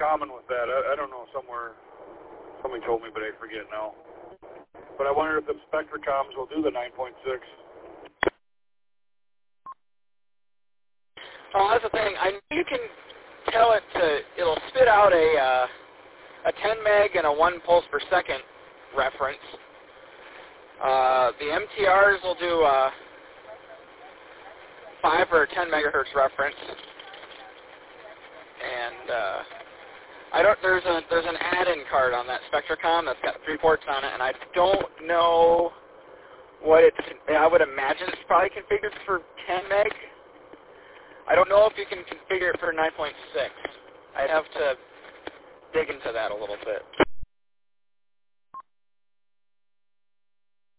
common with that. I don't know, somewhere, somebody told me, but I forget now. But I wonder if the Spectracoms will do the 9.6. Oh, that's the thing. You can tell it it'll spit out a 10 meg and a 1 pulse per second reference. The MTRs will do 5 or 10 megahertz reference, and there's an add-in card on that Spectracom that's got 3 ports on it, and I don't know what I would imagine it's probably configured for 10 meg. I don't know if you can configure it for 9.6. I'd have to dig into that a little bit.